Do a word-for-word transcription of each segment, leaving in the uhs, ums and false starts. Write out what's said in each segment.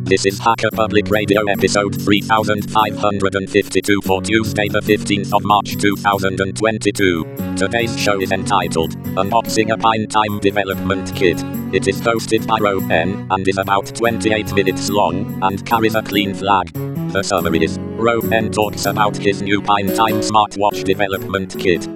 This is Hacker Public Radio episode three thousand five hundred fifty-two for Tuesday the fifteenth of March two thousand twenty-two. Today's show is entitled, Unboxing a Pinetime Development Kit. It is hosted by Rowan and is about twenty-eight minutes long and carries a clean flag. The summary is, Rowan talks about his new Pinetime smartwatch development kit.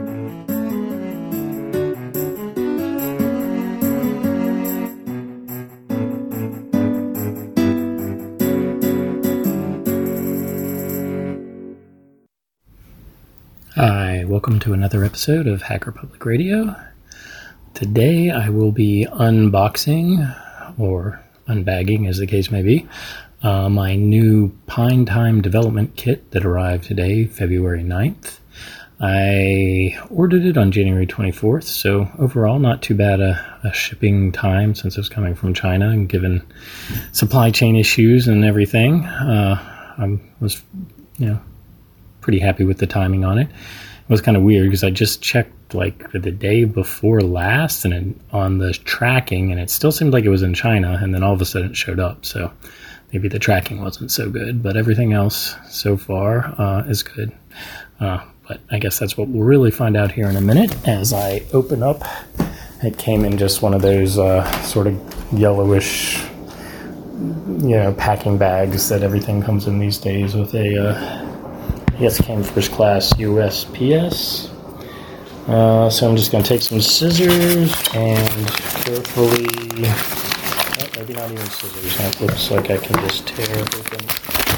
Hi, welcome to another episode of Hacker Public Radio. Today I will be unboxing, or unbagging as the case may be, uh, my new Pinetime development kit that arrived today, February ninth. I ordered it on January twenty-fourth, so overall not too bad a, a shipping time since it was coming from China, and given supply chain issues and everything, uh, I was, you know, pretty happy with the timing on it. It was kind of weird because I just checked like the day before last and it, on the tracking, and it still seemed like it was in China, and then all of a sudden it showed up. So maybe the tracking wasn't so good, but everything else so far uh, is good. Uh, but I guess that's what we'll really find out here in a minute as I open up. It came in just one of those uh, sort of yellowish, you know, packing bags that everything comes in these days with a uh, Yes, it came first class U S P S. Uh, so I'm just going to take some scissors and carefully, oh, maybe not even scissors, that looks like I can just tear open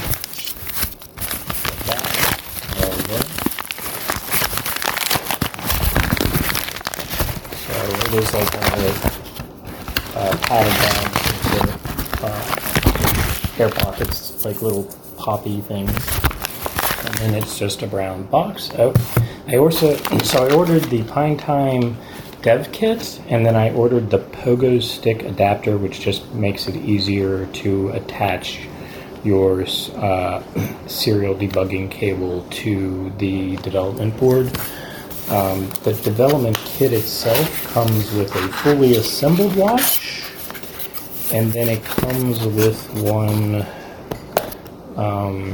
the back of it. So it is like one of the uh, padded bags with uh, air pockets, like little poppy things. And it's just a brown box. Oh, I also so I ordered the Pinetime dev kit, and then I ordered the Pogo Stick adapter, which just makes it easier to attach your uh, serial debugging cable to the development board. Um, the development kit itself comes with a fully assembled watch, and then it comes with one. Um,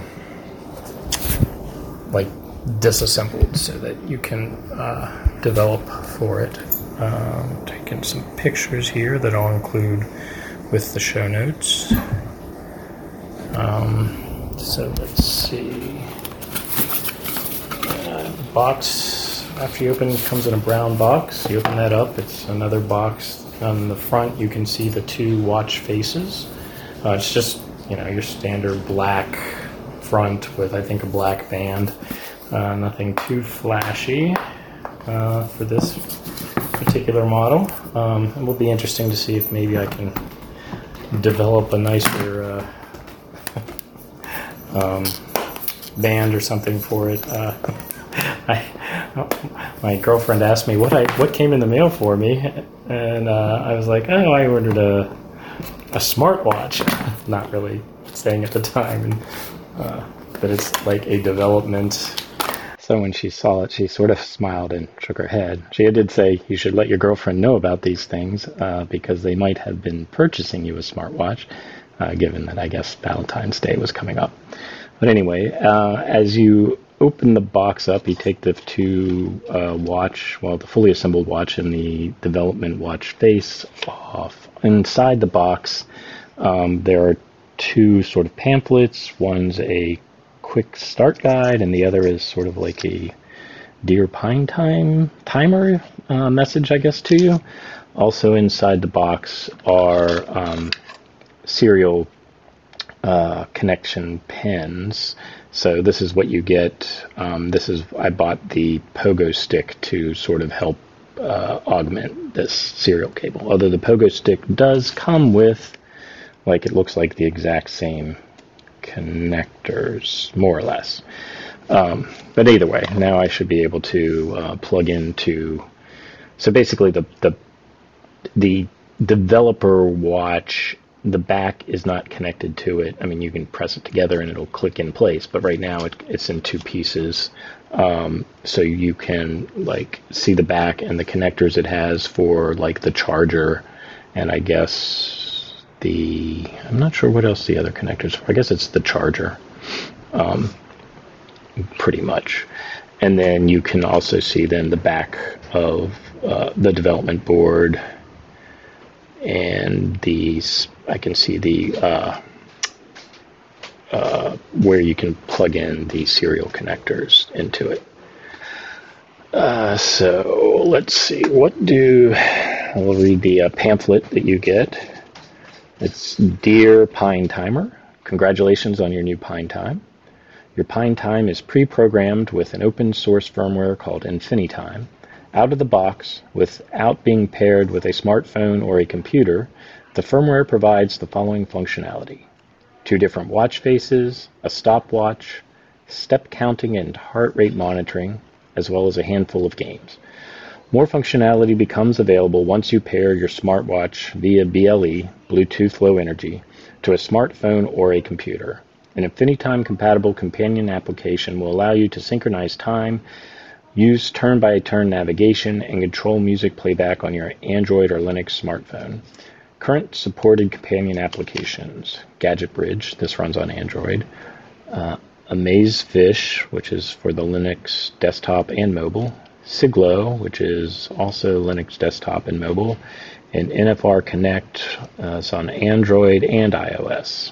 like disassembled so that you can uh, develop for it. Um, taking some pictures here that I'll include with the show notes. Um, so let's see. Uh, the box, after you open it, comes in a brown box. You open that up, it's another box. On the front you can see the two watch faces. Uh, it's just, you know, your standard black front with, I think, a black band. Uh, nothing too flashy uh, for this particular model. Um, it will be interesting to see if maybe I can develop a nicer uh, um, band or something for it. Uh, I, my girlfriend asked me what I what came in the mail for me, and uh, I was like, oh, I ordered a a smartwatch. Not really saying at the time. And, Uh, but it's like a development. So when she saw it, she sort of smiled and shook her head. She did say, you should let your girlfriend know about these things uh, because they might have been purchasing you a smartwatch, uh, given that I guess Valentine's Day was coming up. But anyway, uh, as you open the box up, you take the two uh, watch, well, the fully assembled watch and the development watch face off. Inside the box, um, there are two sort of pamphlets. One's a quick start guide, and the other is sort of like a Dear Pinetime timer uh, message, I guess, to you. Also inside the box are um, serial uh, connection pins. So this is what you get. Um, this is I bought the Pogo Stick to sort of help uh, augment this serial cable. Although the Pogo Stick does come with, like, it looks like the exact same connectors, more or less. Um, but either way, now I should be able to uh, plug into. So basically, the the the developer watch, the back is not connected to it. I mean, you can press it together and it'll click in place. But right now, it, it's in two pieces. Um, so you can like see the back and the connectors it has for like the charger, and I guess the, I'm not sure what else the other connectors are. I guess it's the charger, um, pretty much. And then you can also see then the back of uh, the development board, and these, I can see the uh, uh, where you can plug in the serial connectors into it. Uh, so let's see, what do, I'll read the uh, pamphlet that you get. It's Dear Pine Timer, congratulations on your new Pine Time. Your Pine Time is pre-programmed with an open source firmware called InfiniTime. Out of the box, without being paired with a smartphone or a computer, the firmware provides the following functionality: two different watch faces, a stopwatch, step counting and heart rate monitoring, as well as a handful of games. More functionality becomes available once you pair your smartwatch via B L E, Bluetooth Low Energy, to a smartphone or a computer. An InfiniTime-compatible companion application will allow you to synchronize time, use turn-by-turn navigation, and control music playback on your Android or Linux smartphone. Current supported companion applications: Gadget Bridge, this runs on Android, uh, Amazefish, which is for the Linux desktop and mobile, Siglo, which is also Linux desktop and mobile, and N F R Connect, uh, it's on Android and iOS.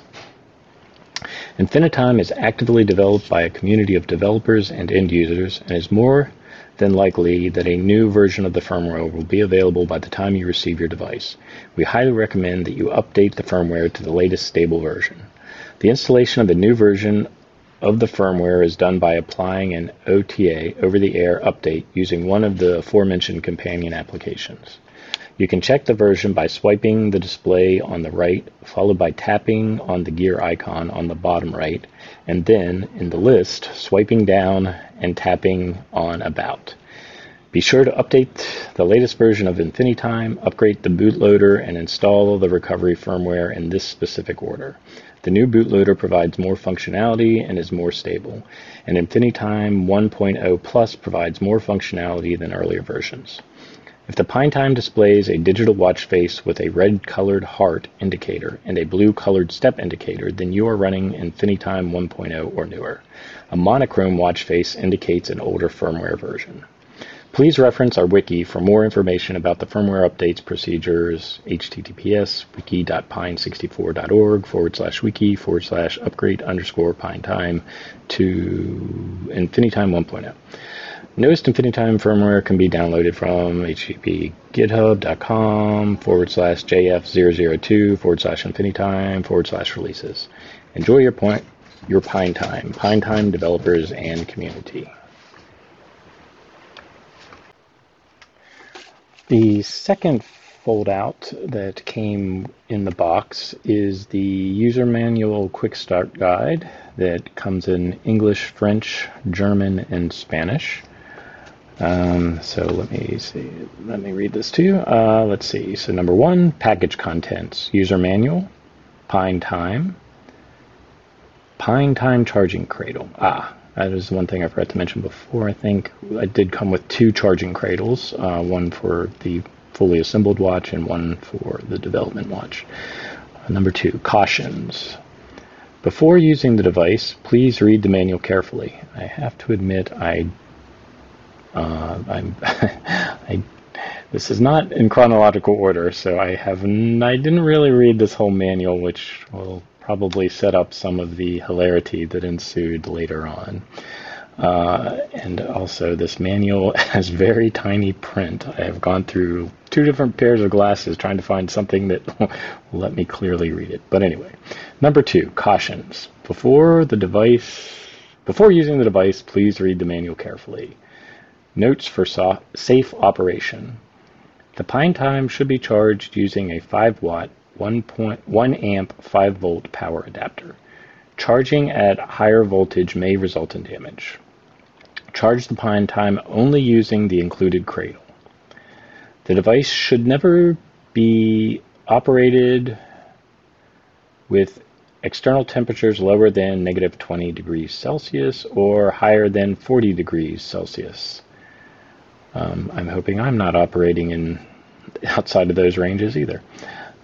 InfiniTime is actively developed by a community of developers and end users, and is more than likely that a new version of the firmware will be available by the time you receive your device. We highly recommend that you update the firmware to the latest stable version. The installation of the new version of the firmware is done by applying an O T A, over-the-air update, using one of the aforementioned companion applications. You can check the version by swiping the display on the right, followed by tapping on the gear icon on the bottom right, and then, in the list, swiping down and tapping on About. Be sure to update the latest version of InfiniTime, upgrade the bootloader, and install the recovery firmware in this specific order. The new bootloader provides more functionality and is more stable, and InfiniTime one point oh Plus provides more functionality than earlier versions. If the PineTime displays a digital watch face with a red-colored heart indicator and a blue-colored step indicator, then you are running InfiniTime one point oh or newer. A monochrome watch face indicates an older firmware version. Please reference our wiki for more information about the firmware updates procedures, https wiki.pine64.org forward slash wiki forward slash upgrade underscore PineTime to InfiniTime one point oh. Newest InfiniTime firmware can be downloaded from http github.com forward slash jf002 forward slash InfiniTime forward slash releases. Enjoy your point, your PineTime, PineTime developers and community. The second fold-out that came in the box is the user manual quick start guide that comes in English, French, German, and Spanish. Um, so let me see, let me read this to you. Uh, let's see, so number one, package contents, user manual, PineTime, PineTime charging cradle. Ah, that is one thing I forgot to mention before. I think I did come with two charging cradles, uh, one for the fully assembled watch and one for the development watch. Uh, number two, cautions. Before using the device, please read the manual carefully. I have to admit, I Uh, I'm, I, this is not in chronological order, so I have n- I didn't really read this whole manual, which will probably set up some of the hilarity that ensued later on. Uh, and also, this manual has very tiny print. I have gone through two different pairs of glasses trying to find something that will let me clearly read it. But anyway, number two, cautions. Before the device, before using the device, please read the manual carefully. Notes for so- safe operation. The PineTime should be charged using a five watt, one point one amp, five volt power adapter. Charging at higher voltage may result in damage. Charge the PineTime only using the included cradle. The device should never be operated with external temperatures lower than negative twenty degrees Celsius or higher than forty degrees Celsius. Um, I'm hoping I'm not operating in outside of those ranges either.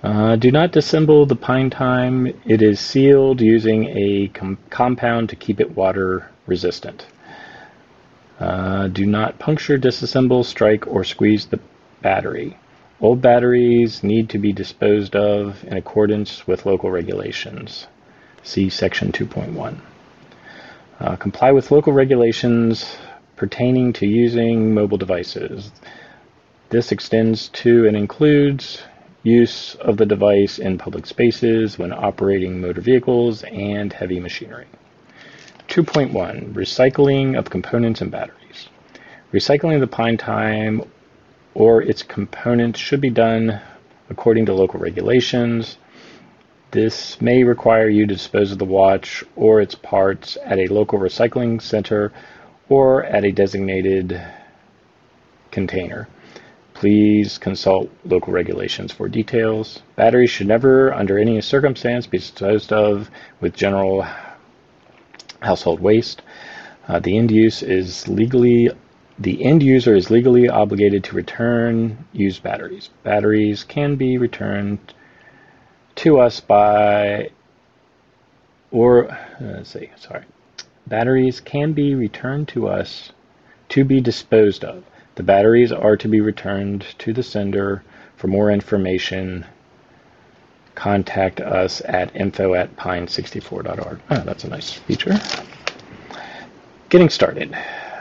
Uh, do not disassemble the PineTime. It is sealed using a com- compound to keep it water resistant. Uh, do not puncture, disassemble, strike, or squeeze the battery. Old batteries need to be disposed of in accordance with local regulations. See Section two point one. Uh, comply with local regulations pertaining to using mobile devices. This extends to and includes use of the device in public spaces when operating motor vehicles and heavy machinery. two point one. Recycling of components and batteries. Recycling of the PineTime or its components should be done according to local regulations. This may require you to dispose of the watch or its parts at a local recycling center or at a designated container. Please consult local regulations for details. Batteries should never, under any circumstance, be disposed of with general household waste. Uh, the end use is legally, the end user is legally obligated to return used batteries. Batteries can be returned to us by, or let's see, sorry. Batteries can be returned to us to be disposed of. The batteries are to be returned to the sender. For more information, contact us at info at pine sixty-four dot org. Oh, that's a nice feature. Getting started.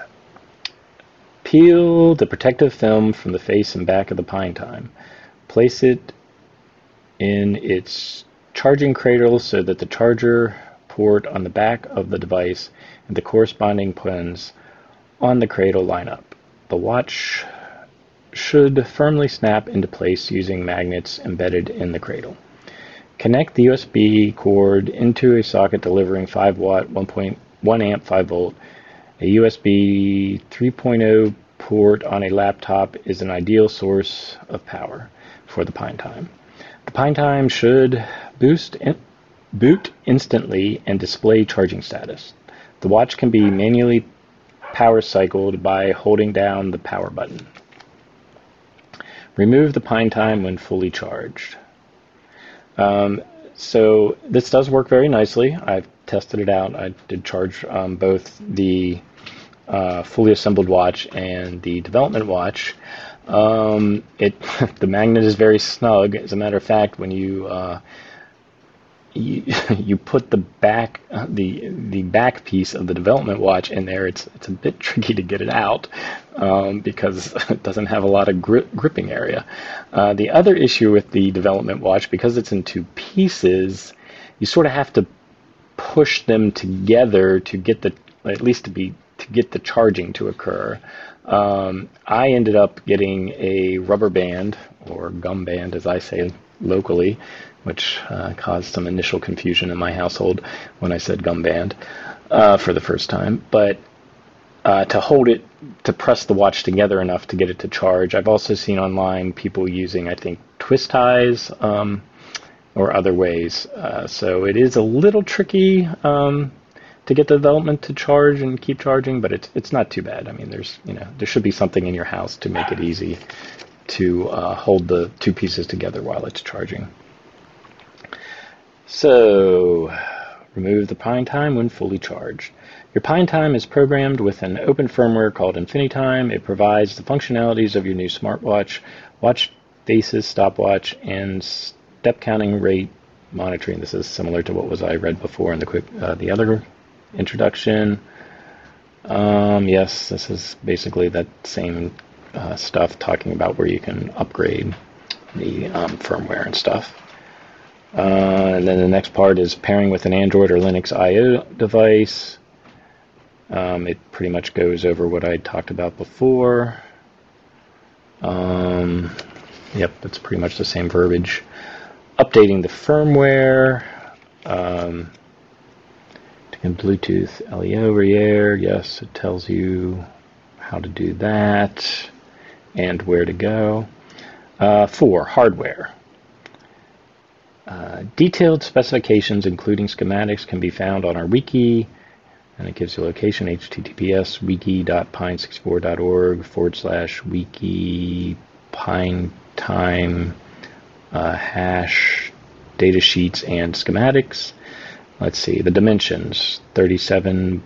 Peel the protective film from the face and back of the PineTime. Place it in its charging cradle so that the charger port on the back of the device and the corresponding pins on the cradle line up. The watch should firmly snap into place using magnets embedded in the cradle. Connect the U S B cord into a socket delivering five watt, one point one amp, five volt. A U S B three point oh port on a laptop is an ideal source of power for the PineTime. The PineTime should boost in, boot instantly and display charging status. The watch can be manually power cycled by holding down the power button. Remove the PineTime when fully charged. Um, so this does work very nicely. I've tested it out. I did charge um, both the uh, fully assembled watch and the development watch. Um, it the magnet is very snug. As a matter of fact, when you uh, you, you put the back uh, the the back piece of the development watch in there, it's it's a bit tricky to get it out um, because it doesn't have a lot of grip, gripping area. Uh, the other issue with the development watch, because it's in two pieces, you sort of have to push them together to get the at least to be to get the charging to occur. Um, I ended up getting a rubber band, or gum band as I say locally, which uh, caused some initial confusion in my household when I said gum band uh, for the first time. But uh, to hold it, to press the watch together enough to get it to charge. I've also seen online people using, I think, twist ties um, or other ways. Uh, so it is a little tricky um, to get the development to charge and keep charging, but it's it's not too bad. I mean, there's you know there should be something in your house to make it easy to uh, hold the two pieces together while it's charging. So, remove the PineTime when fully charged. Your PineTime is programmed with an open firmware called InfiniTime. It provides the functionalities of your new smartwatch, watch faces, stopwatch, and step counting rate monitoring. This is similar to what was I read before in the quick uh, the other introduction. Um, yes, this is basically that same uh, stuff talking about where you can upgrade the um, firmware and stuff. Uh, and then the next part is pairing with an Android or Linux I O device. Um, it pretty much goes over what I talked about before. Um, yep, it's pretty much the same verbiage. Updating the firmware. Um, Bluetooth L E O over the air. Yes, it tells you how to do that and where to go. Uh, four, hardware. Uh, detailed specifications, including schematics, can be found on our wiki, and it gives you location, https wiki dot pine sixty-four dot org forward slash wiki PineTime uh, hash, data sheets, and schematics. Let's see, the dimensions, thirty-seven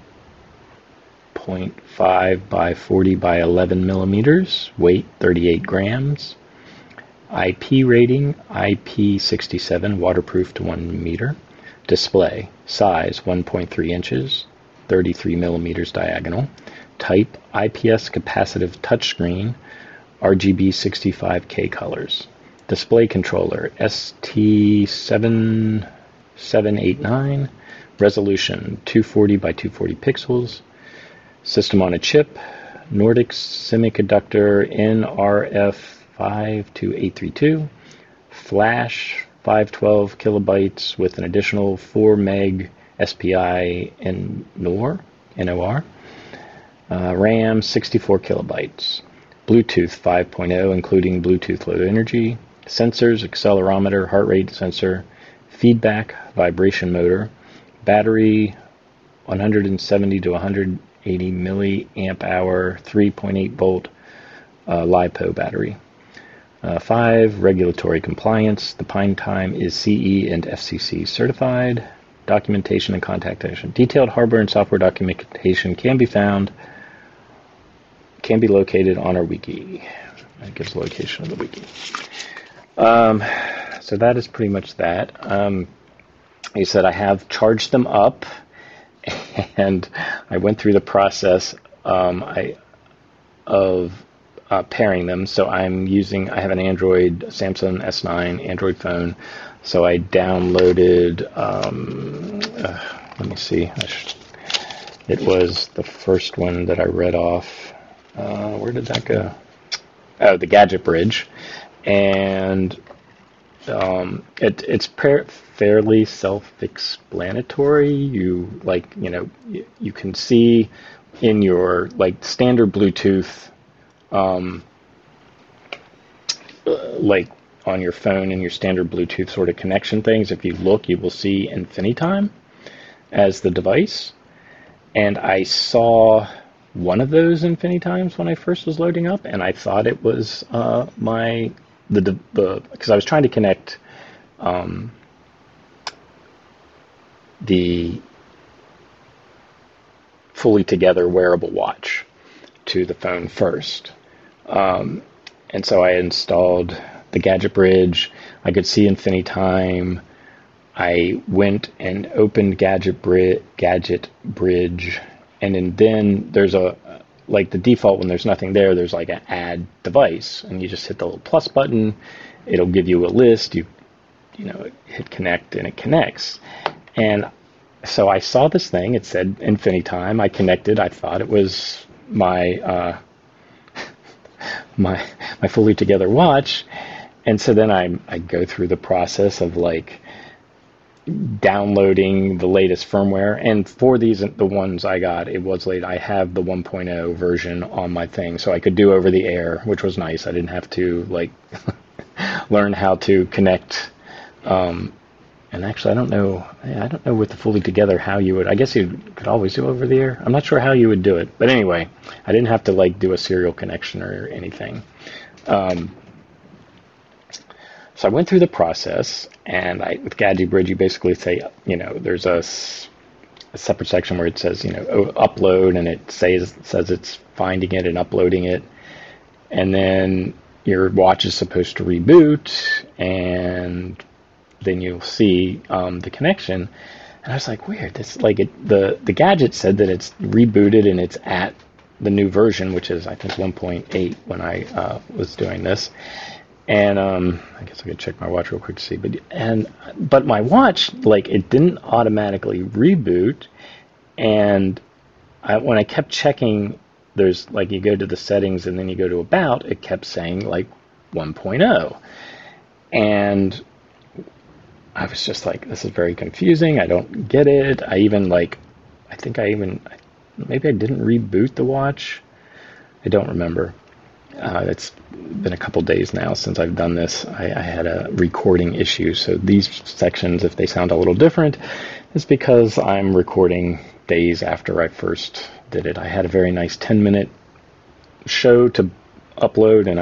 point five by forty by eleven millimeters, weight thirty-eight grams, I P rating, I P sixty-seven, waterproof to one meter, display, size one point three inches, thirty-three millimeters diagonal, type, I P S capacitive touchscreen, R G B sixty-five K colors, display controller, S T seven seven eight nine, resolution two forty by two forty pixels, system on a chip, Nordic semiconductor N R F five two eight three two, flash five twelve kilobytes with an additional four meg S P I N O R, N O R, uh, RAM sixty-four kilobytes, Bluetooth five point oh including Bluetooth Low Energy, sensors, accelerometer, heart rate sensor, feedback, vibration motor, battery one hundred seventy to one hundred eighty milliamp hour, three point eight volt uh, LiPo battery. Uh, five, regulatory compliance. The Pine Time is C E and F C C certified. Documentation and contact action. Detailed hardware and software documentation can be found, can be located on our wiki. That gives the location of the wiki. Um, so that is pretty much that. Um, he said I have charged them up, and I went through the process um, I, of uh, pairing them. So I'm using, I have an Android, Samsung S nine Android phone. So I downloaded, um, uh, let me see, I should, it was the first one that I read off. Uh, where did that go? Oh, the Gadget Bridge. And um, it, it's par- fairly self-explanatory. You, like, you know, you, you can see in your, like, standard Bluetooth, um, uh, like, on your phone and your standard Bluetooth sort of connection things, if you look, you will see Infinitime as the device. And I saw one of those Infinitimes when I first was loading up, and I thought it was uh, my, the, the, because I was trying to connect um, the fully together wearable watch to the phone first. Um, and so I installed the Gadget Bridge. I could see Infinitime. I went and opened Gadget, Bri- Gadget Bridge, and then, then there's a, like the default when there's nothing there, there's like an add device, and you just hit the little plus button. It'll give you a list. You, you know, hit connect, and it connects. And so I saw this thing. It said Infinitime. I connected. I thought it was my uh, my my fully together watch. And so then I I go through the process of like downloading the latest firmware. And for these, the ones I got, it was late. I have the one point oh version on my thing, so I could do over the air, which was nice. I didn't have to like learn how to connect. Um, and actually, I don't know. I don't know with the fully together how you would. I guess you could always do over the air. I'm not sure how you would do it, but anyway, I didn't have to like do a serial connection or anything. Um, So I went through the process, and I, with Gadget Bridge, you basically say, you know, there's a, a separate section where it says, you know, upload, and it says says it's finding it and uploading it, and then your watch is supposed to reboot, and then you'll see um, the connection. And I was like, weird. This like it, the the gadget said that it's rebooted and it's at the new version, which is I think one point eight when I uh, was doing this. And um, I guess I could check my watch real quick to see. But and but my watch, like, it didn't automatically reboot. And I, when I kept checking, there's like you go to the settings and then you go to about, it kept saying like one point oh. And I was just like, this is very confusing. I don't get it. I even like, I think I even, maybe I didn't reboot the watch. I don't remember. Uh, it's been a couple days now since I've done this. I, I had a recording issue, so these sections, if they sound a little different, is because I'm recording days after I first did it. I had a very nice ten minute show to upload, and I got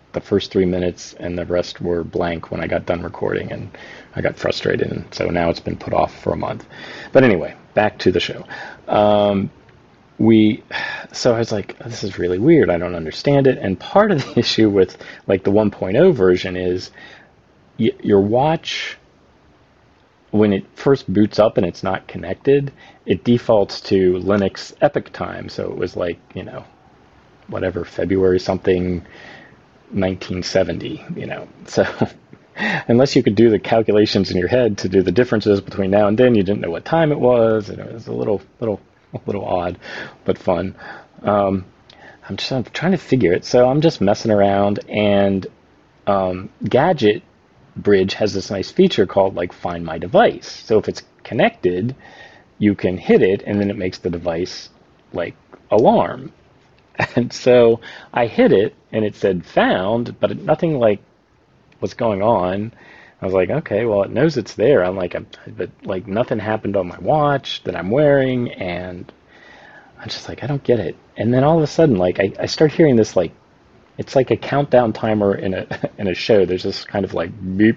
the first three minutes and the rest were blank when I got done recording, and I got frustrated, and so now it's been put off for a month. But anyway, back to the show. Um, we, so I was like, this is really weird. I don't understand it. And part of the issue with like the one point oh version is y- your watch, when it first boots up and it's not connected, it defaults to Linux Epoch Time. So it was like, you know, whatever, February something, nineteen seventy, you know. So unless you could do the calculations in your head to do the differences between now and then, you didn't know what time it was, and it was a little, little, a little odd, but fun. Um, I'm just I'm trying to figure it. So I'm just messing around, and um, Gadget Bridge has this nice feature called like Find My Device. So if it's connected, you can hit it, and then it makes the device like alarm. And so I hit it, and it said found, but nothing like was going on. I was like, okay, well, it knows it's there. I'm like, I'm, but like nothing happened on my watch that I'm wearing, and I'm just like, I don't get it. And then all of a sudden, like, I, I start hearing this, like, it's like a countdown timer in a in a show. There's this kind of like beep,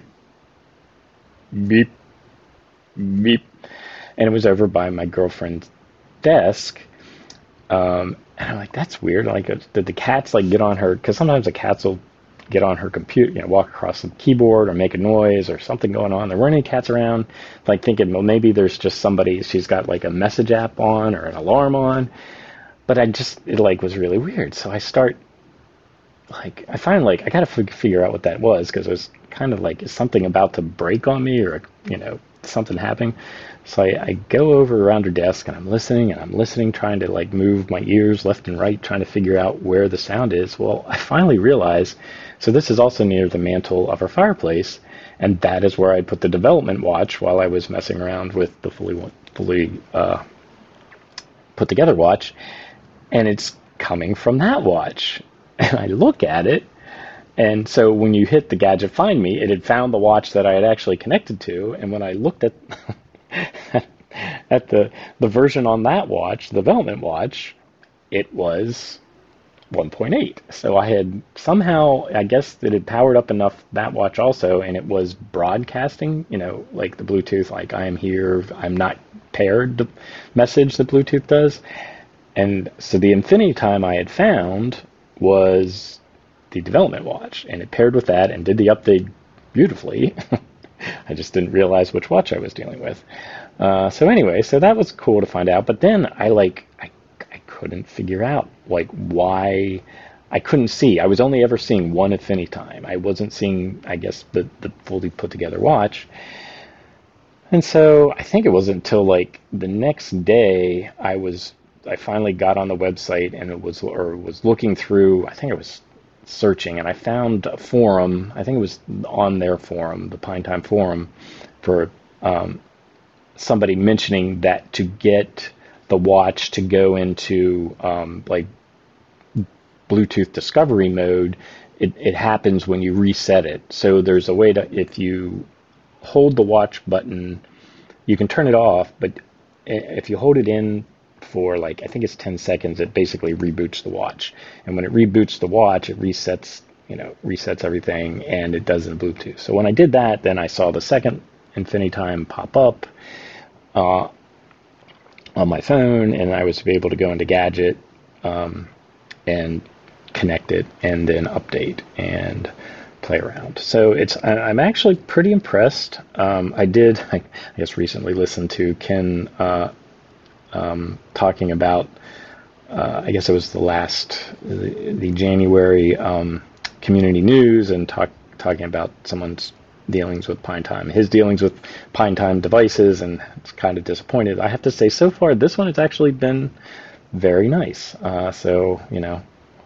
beep, beep, and it was over by my girlfriend's desk. Um, and I'm like, that's weird. Like, did the cats like get on her? Because sometimes the cats will get on her computer, you know, walk across the keyboard or make a noise or something going on. There weren't any cats around. Like thinking, well, maybe there's just somebody, she's got like a message app on or an alarm on. But I just, it like was really weird. So I start, like, I find like, I got to f- figure out what that was, because it was kind of like, is something about to break on me, or, you know, something happening? So I, I go over around her desk, and I'm listening and I'm listening, trying to like move my ears left and right, trying to figure out where the sound is. Well, I finally realize, so this is also near the mantle of our fireplace, and that is where I put the development watch while I was messing around with the fully fully uh, put together watch, and it's coming from that watch. And I look at it, and so when you hit the Gadget Find Me, it had found the watch that I had actually connected to, and when I looked at at the the version on that watch, the development watch, it was one point eight. So I had somehow, I guess it had powered up enough that watch also, and it was broadcasting, you know, like the Bluetooth, like I am here, I'm not paired, the message that Bluetooth does. And so the Infinity Time I had found was the development watch, and it paired with that and did the update beautifully. I just didn't realize which watch I was dealing with. Uh, so anyway, so that was cool to find out. But then I like, I, I couldn't figure out like why I couldn't see. I was only ever seeing one Infinity Time. I wasn't seeing, I guess, the, the fully put together watch. And so I think it wasn't until like the next day I was, I finally got on the website and it was, or was looking through, I think it was searching, and I found a forum, I think it was on their forum, the Pine Time forum, for um, somebody mentioning that to get the watch to go into um, like Bluetooth discovery mode, it, it happens when you reset it. So there's a way to, if you hold the watch button, you can turn it off, but if you hold it in for like, I think it's ten seconds, it basically reboots the watch. And when it reboots the watch, it resets, you know, resets everything, and it does in Bluetooth. So when I did that, then I saw the second Infinity Time pop up uh, on my phone, and I was able to go into Gadget um, and connect it, and then update and play around. So it's, I'm actually pretty impressed. Um, I did, I guess, recently listen to Ken uh, Um, talking about, uh, I guess it was the last, the, the January um, community news, and talk, talking about someone's dealings with Pine Time, his dealings with Pine Time devices, and it's kind of disappointed. I have to say, so far, this one has actually been very nice. Uh, so, you know,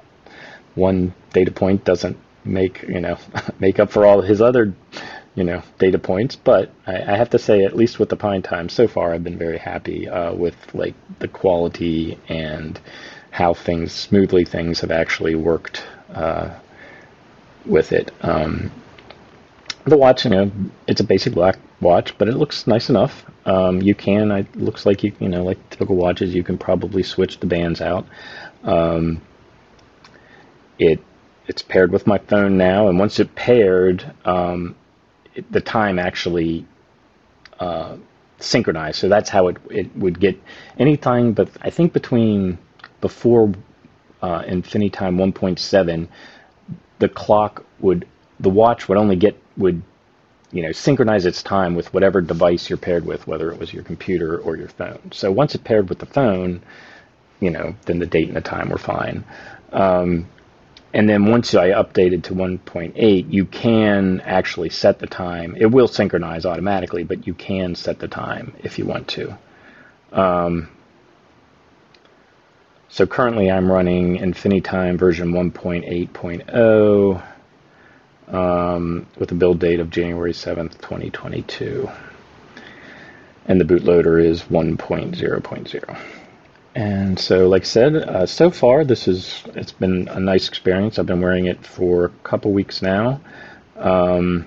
one data point doesn't make, you know, make up for all his other, you know, data points, but I, I have to say, at least with the Pine Time, so far I've been very happy uh, with like the quality and how things, smoothly things have actually worked uh, with it. Um, the watch, you know, it's a basic black watch, but it looks nice enough. Um, you can, it looks like you, you know, like typical watches, you can probably switch the bands out. Um, it it's paired with my phone now, and once it paired, um, it, the time actually uh, synchronized. So that's how it it would get anytime, but I think between before uh, InfiniTime one point seven, the clock would the watch would only get would you know synchronize its time with whatever device you're paired with, whether it was your computer or your phone. So once it paired with the phone, you know, then the date and the time were fine. Um, and then once I updated to one point eight, you can actually set the time. It will synchronize automatically, but you can set the time if you want to. Um, so currently I'm running InfiniTime version one point eight point oh um, with a build date of January seventh, twenty twenty-two. And the bootloader is one point oh point oh. And so, like I said, uh, so far this is it's been a nice experience. I've been wearing it for a couple weeks now. Um,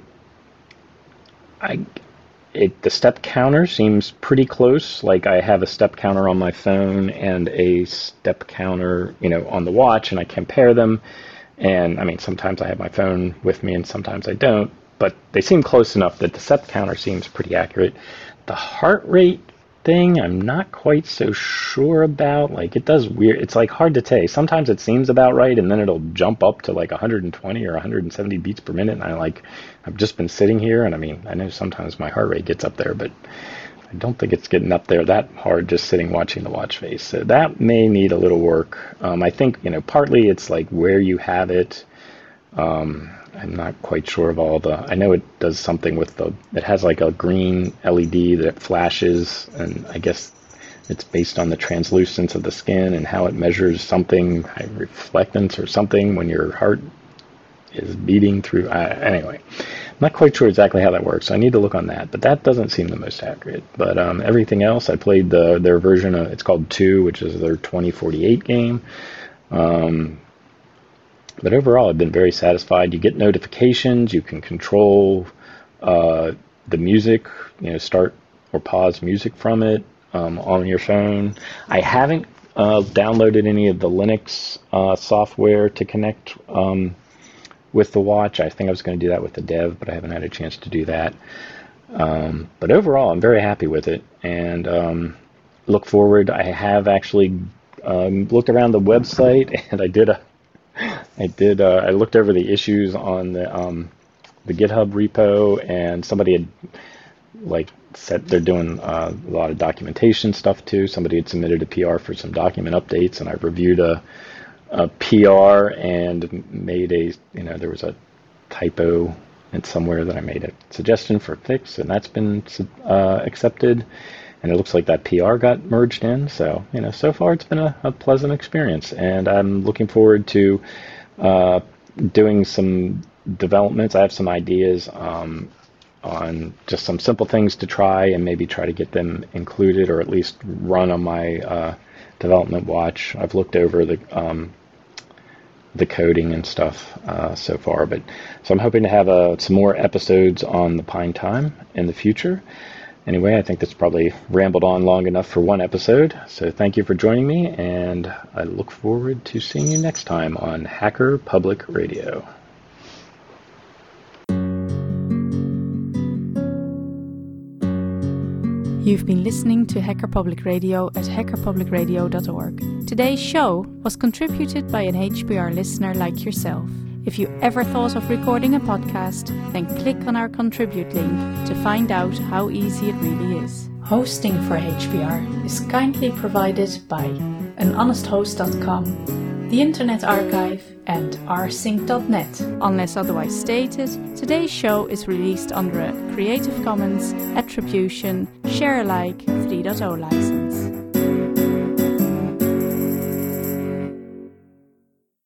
I it the step counter seems pretty close. Like I have a step counter on my phone and a step counter, you know, on the watch, and I compare them. And I mean, sometimes I have my phone with me, and sometimes I don't. But they seem close enough that the step counter seems pretty accurate. The heart rate thing I'm not quite so sure about. Like it does weird, it's like hard to say. Sometimes it seems about right, and then it'll jump up to like one hundred twenty or one hundred seventy beats per minute, and I like I've just been sitting here, and I mean I know sometimes my heart rate gets up there, but I don't think it's getting up there that hard just sitting watching the watch face. So that may need a little work. um, I think, you know, partly it's like where you have it. um, I'm not quite sure of all the, I know it does something with the, it has like a green L E D that flashes, and I guess it's based on the translucence of the skin and how it measures something, reflectance or something when your heart is beating through. Uh, anyway, I'm not quite sure exactly how that works, so I need to look on that, but that doesn't seem the most accurate. But um, everything else, I played the their version of, it's called two, which is their twenty forty-eight game. Um, But overall, I've been very satisfied. You get notifications. You can control uh, the music, you know, start or pause music from it um, on your phone. I haven't uh, downloaded any of the Linux uh, software to connect um, with the watch. I think I was going to do that with the dev, but I haven't had a chance to do that. Um, but overall, I'm very happy with it, and um, look forward. I have actually um, looked around the website, and I did a I did. Uh, I looked over the issues on the um, the GitHub repo, and somebody had like said they're doing uh, a lot of documentation stuff too. Somebody had submitted a P R for some document updates, and I reviewed a, a P R and made a you know there was a typo in somewhere that I made a suggestion for a fix, and that's been uh, accepted. And it looks like that P R got merged in. So, you know, so far it's been a, a pleasant experience. And I'm looking forward to uh, doing some developments. I have some ideas um, on just some simple things to try and maybe try to get them included or at least run on my uh, development watch. I've looked over the um, the coding and stuff uh, so far. But so I'm hoping to have uh, some more episodes on the Pine Time in the future. Anyway, I think that's probably rambled on long enough for one episode. So thank you for joining me, and I look forward to seeing you next time on Hacker Public Radio. You've been listening to Hacker Public Radio at hacker public radio dot org. Today's show was contributed by an H P R listener like yourself. If you ever thought of recording a podcast, then click on our contribute link to find out how easy it really is. Hosting for H P R is kindly provided by an honest host dot com, the Internet Archive, and r sync dot net. Unless otherwise stated, today's show is released under a Creative Commons Attribution Share Alike three point oh license.